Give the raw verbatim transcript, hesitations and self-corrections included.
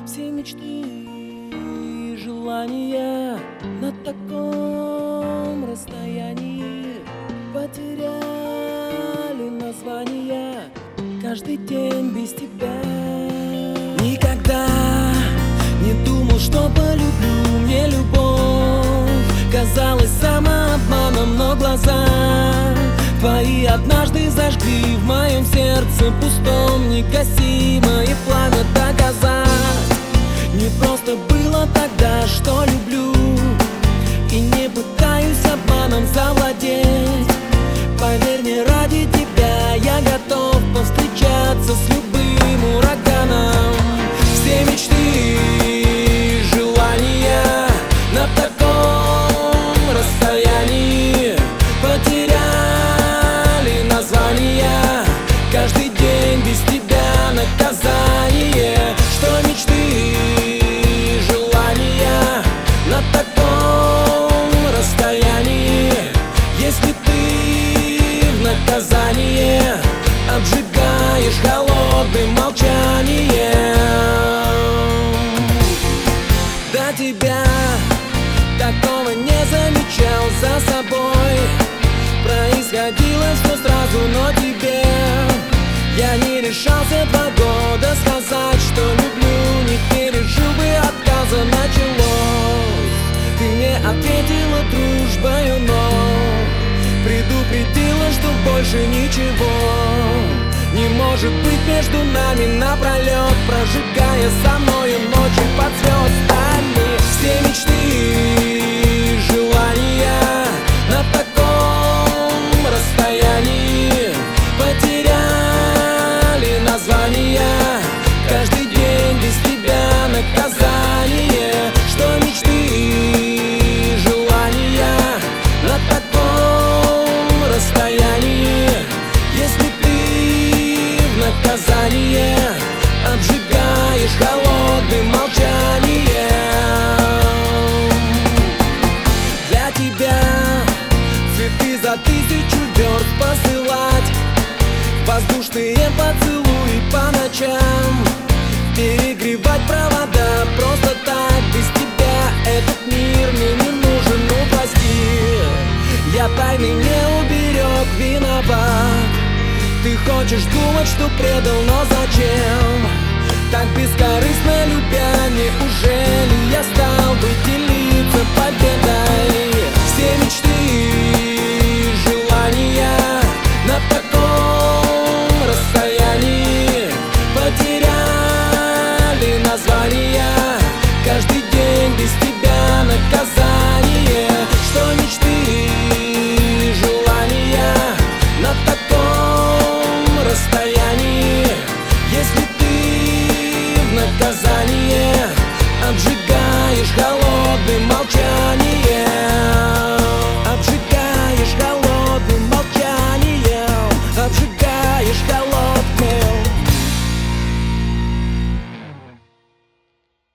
Все мечты и желания на таком расстоянии потеряли названия. Каждый день без тебя. Никогда не думал, что полюблю. Мне любовь казалась самообманом, но глаза твои однажды зажгли в моем сердце пустом негасимое пламя доказать. Не просто было тогда, что люблю, и не пытаюсь обманом завладеть. Поверь мне, ради тебя я готов повстречаться с любым ураганом. Все мечты и желания на таком расстоянии потеряли названия. Каждый день без тебя наказание. Что мечты и желания на таком расстоянии, если ты в наказание обжигаешь холодным молчанием. До тебя такого не замечал за собой. Происходило все сразу, но тебе я не решался два года сказать, что люблю. Не пережил бы отказа, началось. Ты мне ответила дружбою, но предупредила, что больше ничего не может быть между нами напролет, прожигая со мною ночи под звездами. Все мечты и желания на таком расстоянии потеряли названия. Каждый день без тебя наказание. Что мечты и желания на таком расстоянии, если ты в наказание обжигаешь холодным молчанием. Для тебя цветы за тысячу верст посылать, воздушные поцелуи по ночам, перегревать провода просто так. Без тебя этот мир мне не нужен, ну прости. Я тайны не уберег, виноват. Ты хочешь думать, что предал, но зачем?